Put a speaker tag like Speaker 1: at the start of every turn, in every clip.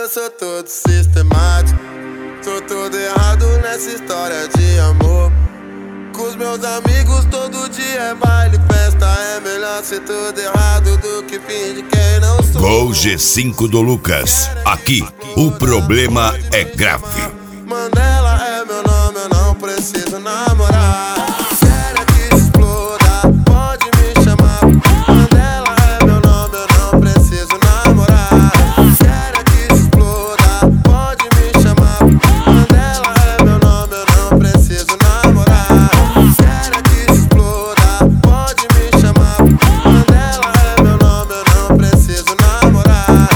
Speaker 1: eu sou todo sistemático. Tô todo errado nessa história de amor. Com os meus amigos todo dia é baile, festa. É melhor ser todo errado do que fingir quem não sou.
Speaker 2: Gol G5 do Lucas. Aqui, o problema é grave.
Speaker 1: Mandela é meu nome, eu não preciso namorar. Quero que exploda, pode me chamar. Mandela é meu nome, eu não preciso namorar. Quero que exploda, pode me chamar. Mandela é meu nome, eu não preciso namorar. Quero que exploda, pode me chamar. Mandela é meu nome, eu não preciso namorar.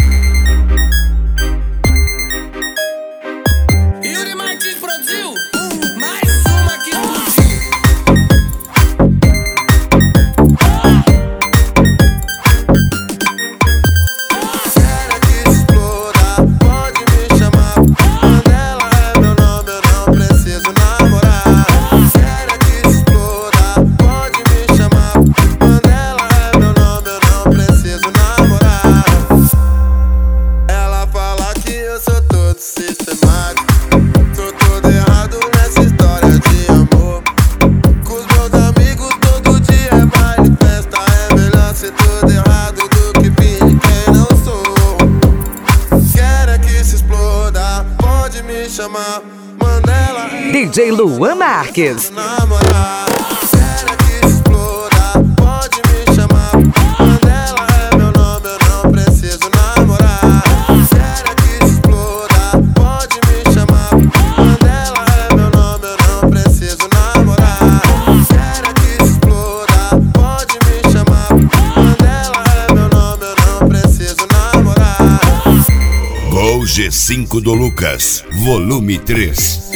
Speaker 3: Yuri Martins produziu mais uma que explodiu.
Speaker 1: Quero que exploda, pode me chamar. Mandela é meu nome, eu não preciso namorar. Quero que exploda, pode me chamar. Mandela é meu nome, eu não preciso namorar. Ela fala que eu sou todo sistemático. Tô todo errado nessa história de amor. Com os meus amigos todo dia é baile, festa. É melhor ser todo errado do que fingir quem não sou. Quero que se exploda, pode me chamar. Mandela
Speaker 4: DJ Luan Marques.
Speaker 1: namorar. Quero que exploda, pode me chamar. Mandela é meu nome, eu não preciso namorar. Quero que exploda, pode me chamar. Mandela é meu nome, eu não preciso namorar. Quero que exploda, pode me chamar. Mandela é meu nome, eu não preciso namorar.
Speaker 2: Gol G5 do Lucas, volume 3.